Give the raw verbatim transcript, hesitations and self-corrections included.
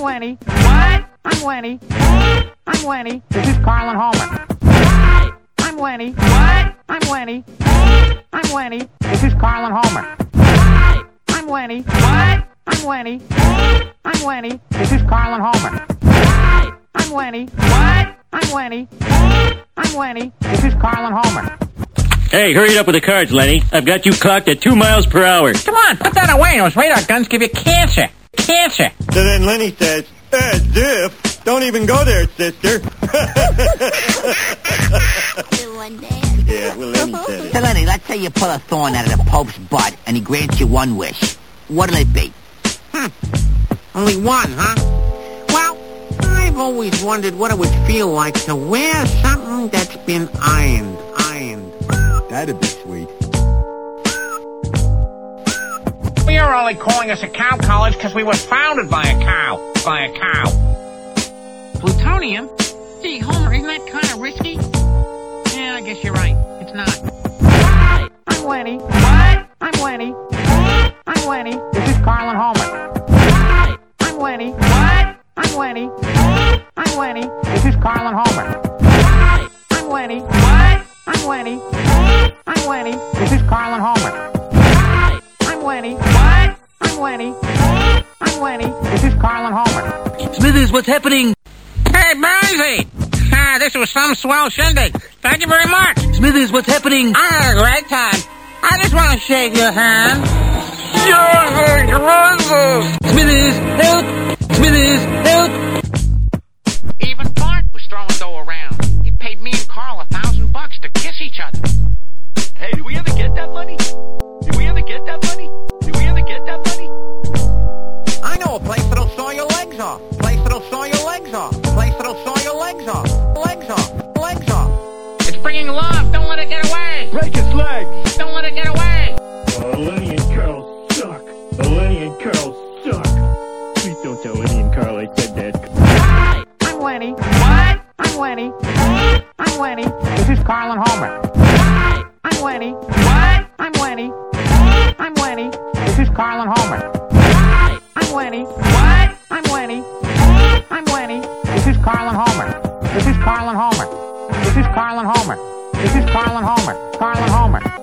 Lenny. What? I'm Lenny. I'm Lenny. This is Carl and Homer. What? I'm Lenny. What? I'm Lenny. I'm Lenny. This is Carl and Homer. What? I'm Lenny. What? I'm Lenny. I'm Lenny. This is Carl and Homer. What? I'm Lenny. What? I'm Lenny. I'm Lenny. This is Carl and Homer. Hey, hurry it up with the cards, Lenny. I've got you clocked at two miles per hour. Come on, put that away. Those radar guns give you cancer. Cancer. So then Lenny says, as if. Don't even go there, sister. Yeah, well, Lenny said it. So, Lenny, let's say you pull a thorn out of the Pope's butt and he grants you one wish. What'll it be? Hmm. Only one, huh? Well, I've always wondered what it would feel like to wear something that's been ironed. Ironed. That'd be sweet. You're only calling us a cow college because we were founded by a cow. By a cow. Plutonium? Gee, Homer, isn't that kind of risky? Yeah, I guess you're right. It's not. What? I'm Lenny. What? I'm Lenny. I'm Lenny. This is Carl and Homer. What? I'm Lenny. What? I'm Lenny. I'm Lenny. This is Carl and Homer. What? I'm Lenny. What? I'm Lenny. I'm Lenny. This is Carl and Homer. What? I'm Lenny. What? I'm Lenny. I'm Lenny. This is Carl and Homer. Smithers, what's happening? Hey, Burnsy! Ah, this was some swell shindig. Thank you very much. Smithers, what's happening? I had a great time. I just want to shake your hand. Smithers, help! Smithers, help! Even Bart was throwing dough around. He paid me and Carl a thousand bucks to kiss each other. Hey, do we ever get that money? Do we ever get that money? Do we ever get that money? I know a place that'll saw your legs off. Place that'll saw your legs off. Place that'll saw your legs off. Legs off. Legs off. It's bringing love. Don't let it get away. Break his legs. Don't let it get away. Oh, Lenny and Carl suck. Oh, Lenny and Carl suck. Please don't tell Lenny and Carl I said that. What? I'm Lenny. What? I'm Lenny. I'm Lenny. This is Carl and Homer. What? I'm Lenny. What? I'm Lenny. I'm Lenny. This is Carl and Homer. What? I'm Lenny. What? I'm Lenny. I'm Lenny. This is Carl and Homer. This is Carl and Homer. This is Carl and Homer. This is Carl and Homer. Carl and Homer.